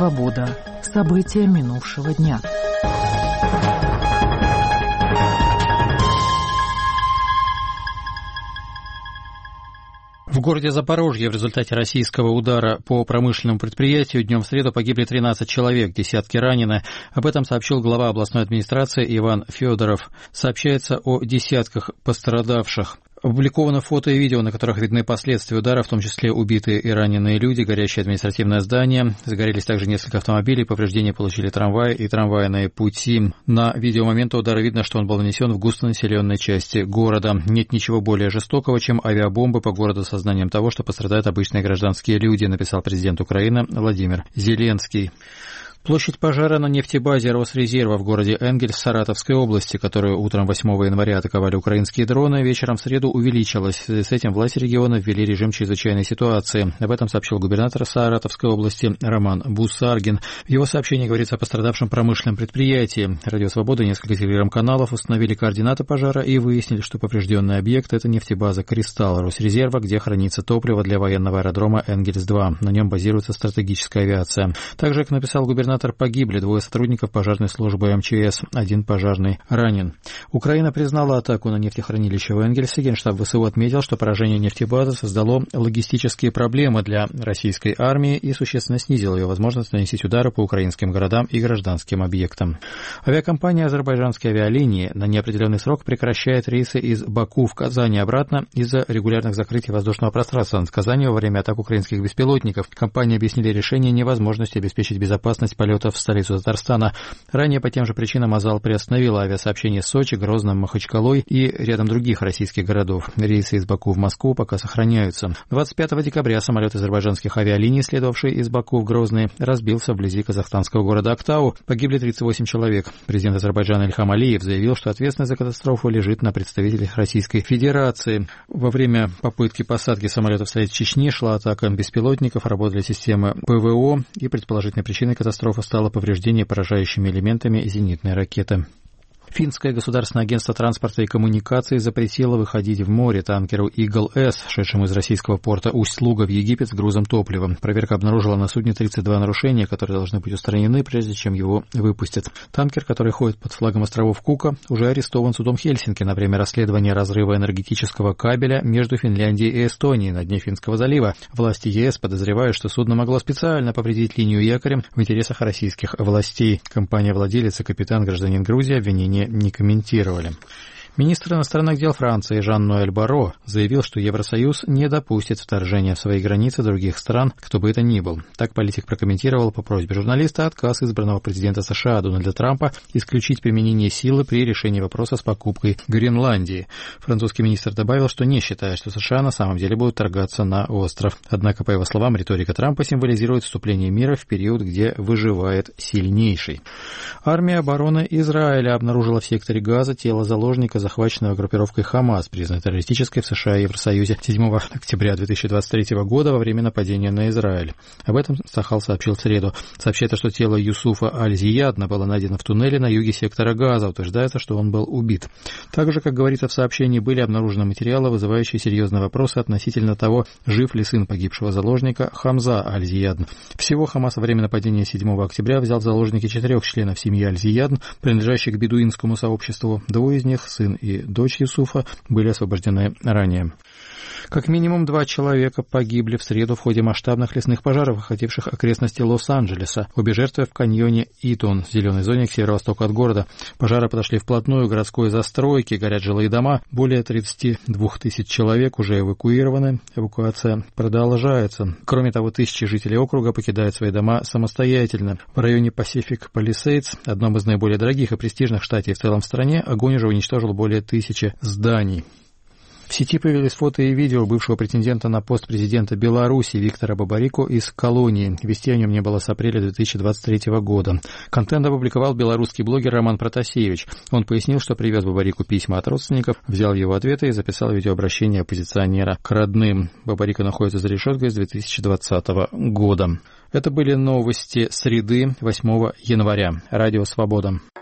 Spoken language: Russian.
Свобода. События минувшего дня. В городе Запорожье в результате российского удара по промышленному предприятию днем в среду погибли 13 человек, десятки ранены. Об этом сообщил глава областной администрации Иван Федоров. Сообщается о десятках пострадавших. Опубликовано фото и видео, на которых видны последствия удара, в том числе убитые и раненые люди, горящее административное здание. Загорелись также несколько автомобилей, повреждения получили трамваи и трамвайные пути. На видео момента удара видно, что он был нанесен в густонаселенной части города. Нет ничего более жестокого, чем авиабомбы по городу с сознанием того, что пострадают обычные гражданские люди, написал президент Украины Владимир Зеленский. Площадь пожара на нефтебазе Росрезерва в городе Энгельс Саратовской области, которую утром 8 января атаковали украинские дроны, вечером в среду увеличилась. С этим власти региона ввели режим чрезвычайной ситуации. Об этом сообщил губернатор Саратовской области Роман Бусаргин. В его сообщении говорится о пострадавшем промышленном предприятии. Радио «Свобода» и несколько телеграм-каналов установили координаты пожара и выяснили, что поврежденный объект – это нефтебаза «Кристалл» Росрезерва, где хранится топливо для военного аэродрома Энгельс-2. На нем базируется стратегическая авиация. Также, как написал губернатор, погибли 2 сотрудников пожарной службы МЧС, 1 пожарный ранен. Украина признала атаку на нефтехранилище в Энгельсе. Генштаб ВСУ отметил, что поражение нефтебазы создало логистические проблемы для российской армии и существенно снизило ее возможность наносить удары по украинским городам и гражданским объектам. Авиакомпания «Азербайджанские авиалинии» на неопределенный срок прекращает рейсы из Баку в Казань и обратно из-за регулярных закрытий воздушного пространства над Казанью во время атак украинских беспилотников. Компания объяснили решение невозможностью обеспечить безопасность полетов в столицу Татарстана. Ранее по тем же причинам Азал приостановила авиасообщение с Сочи, Грозным, Махачкалой и рядом других российских городов. Рейсы из Баку в Москву пока сохраняются. 25 декабря самолет азербайджанских авиалиний, следовавший из Баку в Грозный, разбился вблизи казахстанского города Актау. Погибли 38 человек. Президент Азербайджана Ильхам Алиев заявил, что ответственность за катастрофу лежит на представителях Российской Федерации. Во время попытки посадки самолета в столице Чечни шла атака беспилотников, работали системы ПВО, и предположительной причиной катастрофы стало повреждение поражающими элементами зенитной ракеты. Финское государственное агентство транспорта и коммуникаций запретило выходить в море танкеру «Игл-С», шедшему из российского порта Усть-Луга в Египет с грузом топлива. Проверка обнаружила на судне 32 нарушения, которые должны быть устранены, прежде чем его выпустят. Танкер, который ходит под флагом островов Кука, уже арестован судом Хельсинки на время расследования разрыва энергетического кабеля между Финляндией и Эстонией на дне Финского залива. Власти ЕС подозревают, что судно могло специально повредить линию якоря в интересах российских властей. Компания-владелец и капитан, гражданин Грузии, обвинения не комментировали. Министр иностранных дел Франции Жан-Ноэль Барро заявил, что Евросоюз не допустит вторжения в свои границы других стран, кто бы это ни был. Так политик прокомментировал по просьбе журналиста отказ избранного президента США Дональда Трампа исключить применение силы при решении вопроса с покупкой Гренландии. Французский министр добавил, что не считает, что США на самом деле будут торгаться на остров. Однако, по его словам, риторика Трампа символизирует вступление мира в период, где выживает сильнейший. Армия обороны Израиля обнаружила в секторе Газа тело заложника, захваченного группировкой «Хамас», признанной террористической в США и Евросоюзе 7 октября 2023 года во время нападения на Израиль. Об этом Сахал сообщил в среду. Сообщается, что тело Юсуфа Аль-Зиядна было найдено в туннеле на юге сектора Газа. Утверждается, что он был убит. Также, как говорится в сообщении, были обнаружены материалы, вызывающие серьезные вопросы относительно того, жив ли сын погибшего заложника Хамза Аль-Зиядн. Всего Хамас во время нападения 7 октября взял в заложники 4 членов семьи Аль-Зиядн, принадлежащих к бедуинскому сообществу. 2 из них, сын и дочь Юсуфа, были освобождены ранее. Как минимум 2 человека погибли в среду в ходе масштабных лесных пожаров, охвативших окрестности Лос-Анджелеса. Обе жертвы в каньоне Итон, в зеленой зоне к северо-востоку от города. Пожары подошли вплотную к городской застройке, горят жилые дома. Более 32 тысяч человек уже эвакуированы. Эвакуация продолжается. Кроме того, тысячи жителей округа покидают свои дома самостоятельно. В районе Pacific Palisades, одном из наиболее дорогих и престижных в штате и в целом в стране, огонь уже уничтожил более 1000 зданий. В сети появились фото и видео бывшего претендента на пост президента Беларуси Виктора Бабарико из колонии. Вести о нем не было с апреля 2023 года. Контент опубликовал белорусский блогер Роман Протасевич. Он пояснил, что привез Бабарику письма от родственников, взял его ответы и записал видеообращение оппозиционера к родным. Бабарико находится за решеткой с 2020 года. Это были новости среды 8 января. Радио «Свобода».